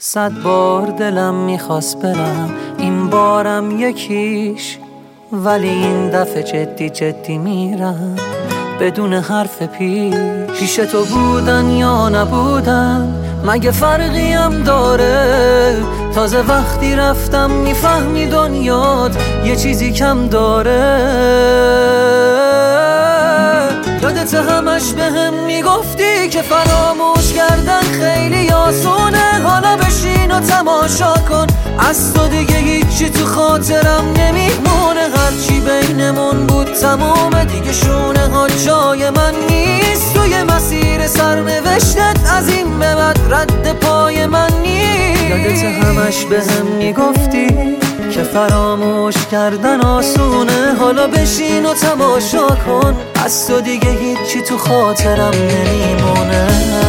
100 بار دلم میخواست برم، این بارم یکیش، ولی این دفعه جدی جدی میرم بدون حرف پیش تو بودن یا نبودن مگه فرقی هم داره؟ تازه وقتی رفتم میفهمی دنیات یه چیزی کم داره. یادت همش بهم میگفتی که فراموش کردن خیلی آسونه، حالا بشین و تماشا کن، از تو دیگه هیچی تو خاطرم نمیمونه. هرچی بینمون بود تمومه دیگه، شونه ها جای من نیست، توی مسیر سرنوشتت از این به بعد رد پای من نیست. یادت همش بهم میگفتی که فراموش کردن آسونه، حالا بشین و تماشا کن، از تو دیگه هیچی تو خاطرم نمیمونه.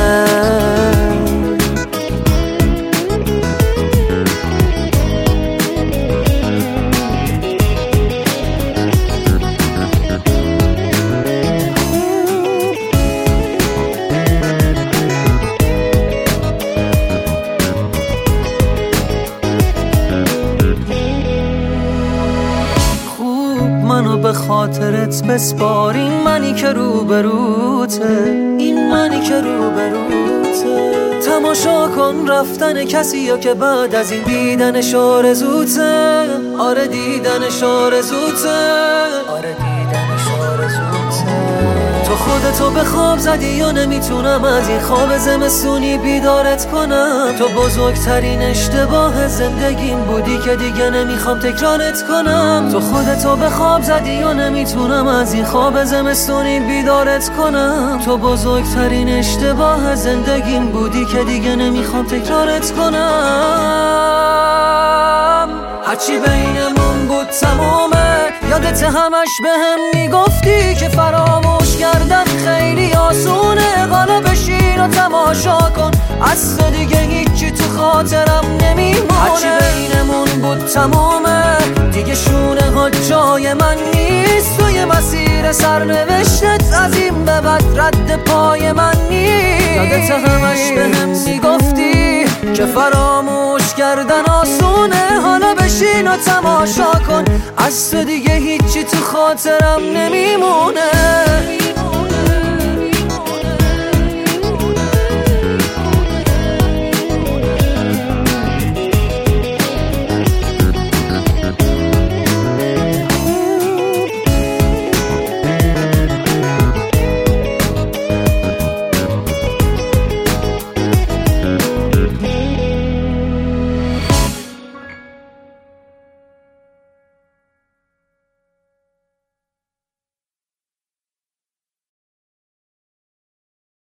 منو به خاطرت بسپار، این منی که روبروته، این منی که روبروته. تماشا کن رفتن کسی یا که بعد از این دیدنش آرزوته. آره دیدنش آرزوته، آره دیدنش آرزوته. تو خودتو به خواب زدی یا نمیتونم از این خواب زمستونی بیدارت کنم. تو بزرگترین اشتباه زندگیم بودی که دیگه نمیخوام تکرارت کنم. تو خودتو به خواب زدی یا نمیتونم از این خواب زمستونی بیدارت کنم. تو بزرگترین اشتباه زندگیم بودی که دیگه نمیخوام تکرارت کنم. هرچی بینمون بود تمومه، یادت همش بهم میگفتی که فراموش کردن خیلی آسونه، حالا بشین و تماشا کن، از تو دیگه هیچی تو خاطرم نمیمونه. هرچی بینمون بود تمومه دیگه، شونه ها جای من نیست، توی مسیر سرنوشتت از این به بعد رد پای من نیست. یادت همش بهم میگفتی که فراموش کردن آسونه، حالا بشین و تماشا کن، از تو دیگه هیچی تو خاطرم نمیمونه.